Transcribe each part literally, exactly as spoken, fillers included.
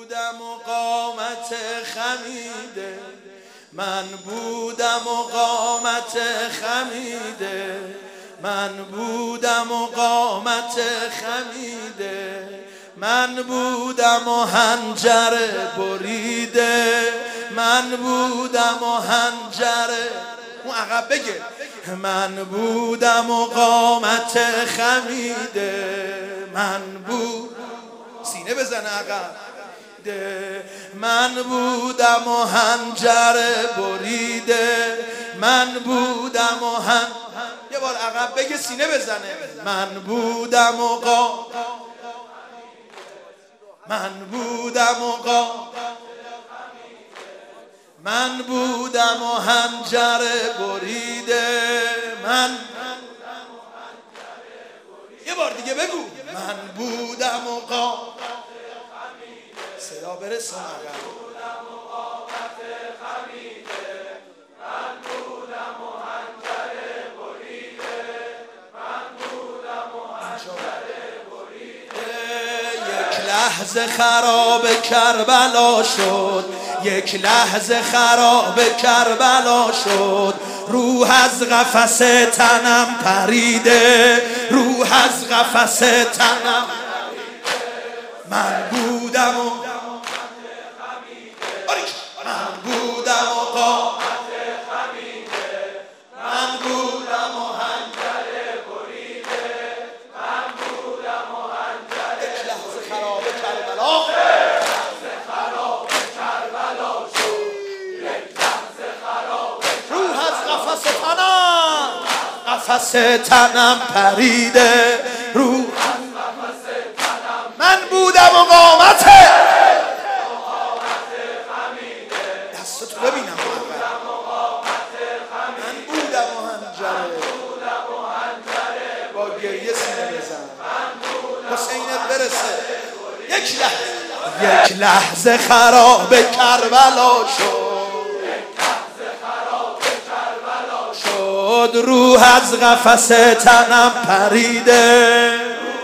بودم و قامت خمیده، من بودم و قامت خمیده، من بودم و قامت خمیده، من بودم و حنجره بریده، من بودم و حنجره. اون عقب بگه من بودم و قامت خمیده، من بود سینه بزن عقب، من بودم و حنجره بریده، من بودم و هن یه بار عقب بگه سینه بزنه. من بودم و قا من بودم و قا من بودم و حنجره بریده، من یه بار دیگه بگو من بودم و قا صدا برسه لحظه خراب کربلا شد، یک لحظه خراب کربلا شد، روح از قفس تنم پریده، روح از قفس تنم من بودم و من بودم و قامت خمیده، من بودم و حنجره بریده، من بودم و حنجره. یک لحظه خراب کربلا خراب کربلا شد، یک لحظه خراب روح از قفس تنم قفس تنم پریده، روح از قفس تنم من بودم و قامت ببینم من بودم و حنجره با گریه سینه بزن حسینت برسه. یک لحظه یک لحظه خراب کربلا شد، شد روح از قفس تنم پریده،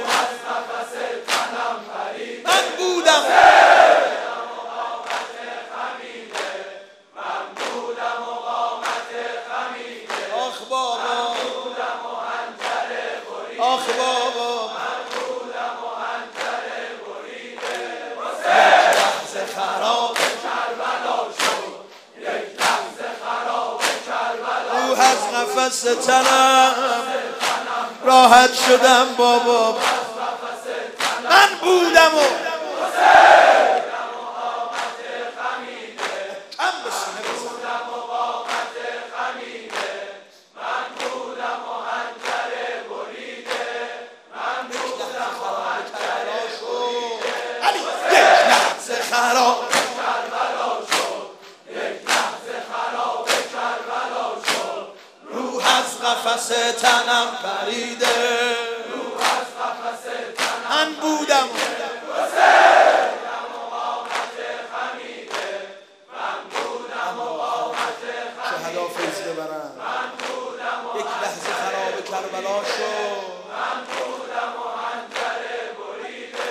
من بودم آخ بابا من بودم و حنجره بریده، یک لحظه خراب کربلا شد، یک لحظه خراب کربلا روح از قفس تنم راحت شدم بابا، من بودم و خراب کربلا شد، یک لحظه خراب کربلا شد، روح از قفس تنم پریده، روح از قفس تنم من بودم شهدا فیض ببرن. من بودم یک لحظه خراب کربلا شد، من بودم و حنجره بریده،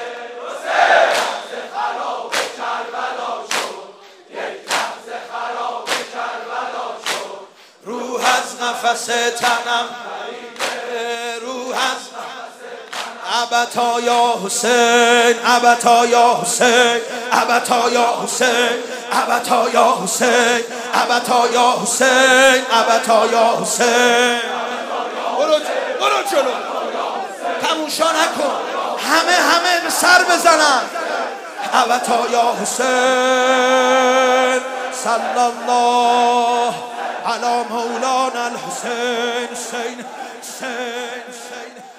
روح از قفس تنم پریده، روح از ابتا یا حسین، ابتا یا حسین، ابتا یا حسین، ابتا یا حسین، ابتا یا حسین، ابتا یا حسین. برو برو جلو تموشا نکن، همه همه سر بزنن. ابتا یا حسین صلی الله علی مولانا الحسین. حسین حسین حسین